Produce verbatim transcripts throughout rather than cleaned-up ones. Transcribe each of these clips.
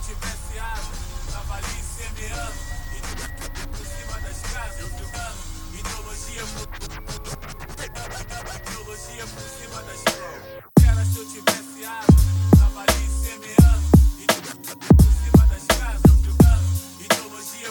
tivesse água, tava ali semeando, e por cima das casas, eu jogando, ideologia por... ideologia por cima das casas. Era se eu tivesse água, tava ali semeando, e por cima das casas, eu jogando, ideologia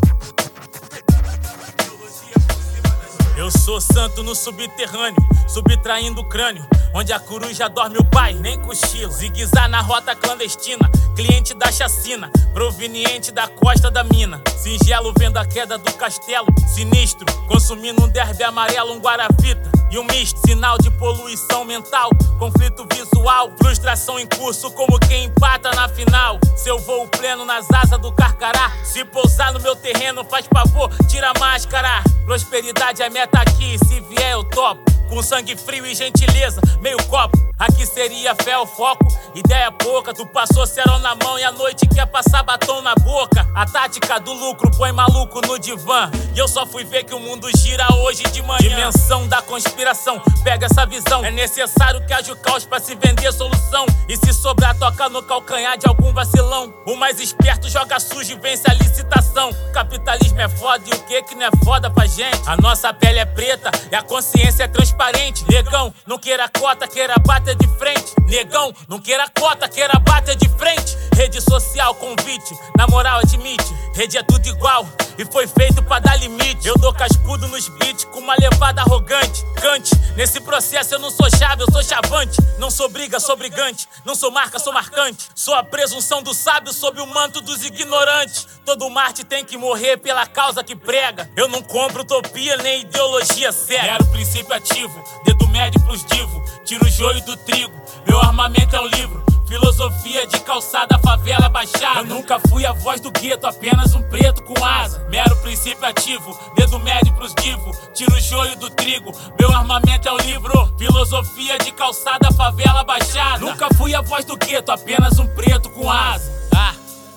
por... ideologia por cima das casas. Eu sou santo no subterrâneo, subtraindo o crânio, onde a coruja dorme o pai, nem cochila. Zigue-zague na rota clandestina, cliente da chacina, proveniente da costa da mina. Singelo vendo a queda do castelo, sinistro, consumindo um derby amarelo, um guaravita e um misto. Sinal de poluição mental, conflito visual, frustração em curso como quem empata na final. Seu voo pleno nas asas do carcará, se pousar no meu terreno faz favor, tira a máscara. Prosperidade é meta aqui, se vier eu topo. Com sangue frio e gentileza, meio copo. Aqui seria fé o foco, ideia pouca. Tu passou cerol na mão e à noite quer passar batom na boca. A tática do lucro põe maluco no divã, e eu só fui ver que o mundo gira hoje de manhã. Dimensão da conspiração, pega essa visão. É necessário que haja o caos pra se vender solução. E se sobrar, toca no calcanhar de algum vacilão. O mais esperto joga sujo e vence a licitação. Capitalismo é foda e o que que não é foda pra gente? A nossa pele é preta e a consciência é transparente. Negão, não queira cota, queira bater de frente. Negão, não queira cota, queira bater de frente. Rede social, convite, na moral admite. Rede é tudo igual e foi feito pra dar limite. Eu dou cascudo nos beats com uma levada arrogante. Cante, nesse processo eu não sou chave, eu sou chavante. Não sou briga, sou brigante. Não sou marca, sou marcante. Sou a presunção do sábio sob o manto dos ignorantes. Todo Marte tem que morrer pela causa que prega. Eu não compro utopia nem ideologia cega. Quero princípio ativo, dedo médio pros divo. Tiro o joio do trigo, meu armamento é um livro. Filosofia de calçada, favela, baixada. Eu nunca fui a voz do gueto, apenas um preto com asa. Mero princípio ativo, dedo médio pros divo. Tiro o joio do trigo, meu armamento é um livro. Filosofia de calçada, favela, baixada. Nunca fui a voz do gueto, apenas um preto com asa. Ah,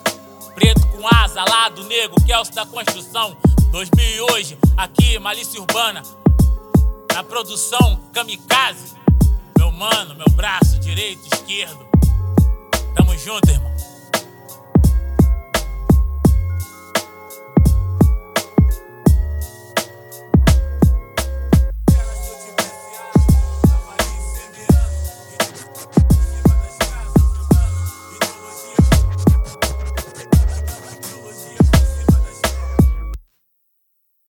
preto com asa, lado negro, Kelso da construção. dois mil e hoje, aqui, Malícia Urbana. Na produção, kamikaze. Meu mano, meu braço direito, esquerdo. Tamo junto, irmão.